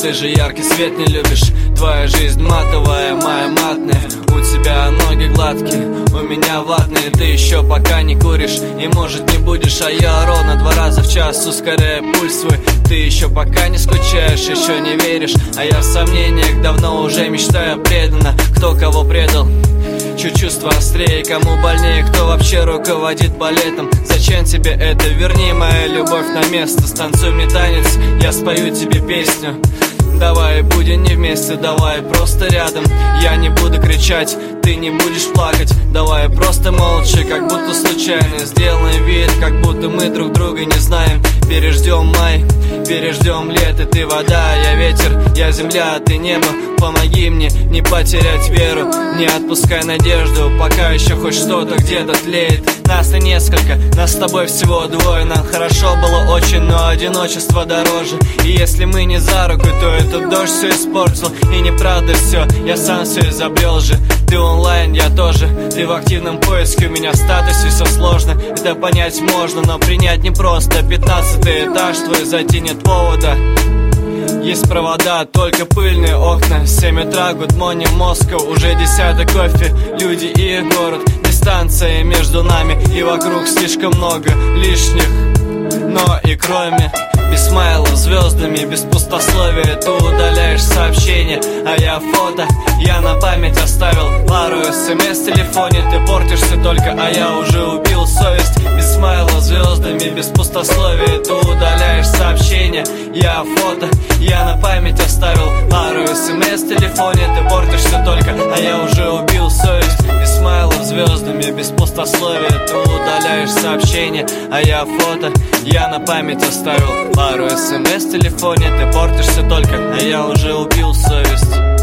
ты же яркий свет не любишь. Твоя жизнь матовая, моя матная. У тебя ноги гладкие, у меня ватные. Ты еще пока не куришь и может не будешь. А я ровно 2 раза в час ускоряю пульс свой. Ты еще пока не скучаешь, еще не веришь. А я в сомнениях давно уже мечтаю преданно. Кто кого предал? Чуть чувство острее, кому больнее, кто вообще руководит балетом? Зачем тебе это? Верни мою любовь на место. Станцуй мне танец, я спою тебе песню. Давай будем не вместе, давай просто рядом. Я не буду кричать, ты не будешь плакать. Давай просто молча, как будто случайно. Сделаем вид, как будто мы друг друга не знаем. Переждем май, переждем лето. Ты вода, я ветер, я земля, ты небо. Помоги мне не потерять веру, не отпускай надежду, пока еще хоть что-то где-то тлеет. Нас не несколько, нас с тобой всего 2. Нам хорошо было очень, но одиночество дороже. И если мы не за руку, то этот дождь все испортил. И неправда все, я сам все изобрел же. Ты онлайн, я тоже, ты в активном поиске. У меня в статусе все сложно, это понять можно, но принять непросто. 15-й этаж твой, зайти нет повода. Есть провода, только пыльные окна. 7 утра, good morning, Москва. Уже 10-й кофе, люди и город. Дистанция между нами и вокруг слишком много лишних. Но и кроме без смайлов, звездами, без пустословия. Ты удаляешь сообщения, а я фото. Я на память оставил пару смс в телефоне. Ты портишься только, а я уже убил совесть. Без смайлов, звездами, без пустословия. Ты удаляешь сообщения, я фото. Я на память оставил пару смс в телефоне. Ты портишься только, а я уже убил совесть. Без смайлов, звездами, без пустословия. Ты удаляешь сообщения, а я фото. Я на память оставил пару смс в телефоне. Ты портишься только, а я уже убил совесть.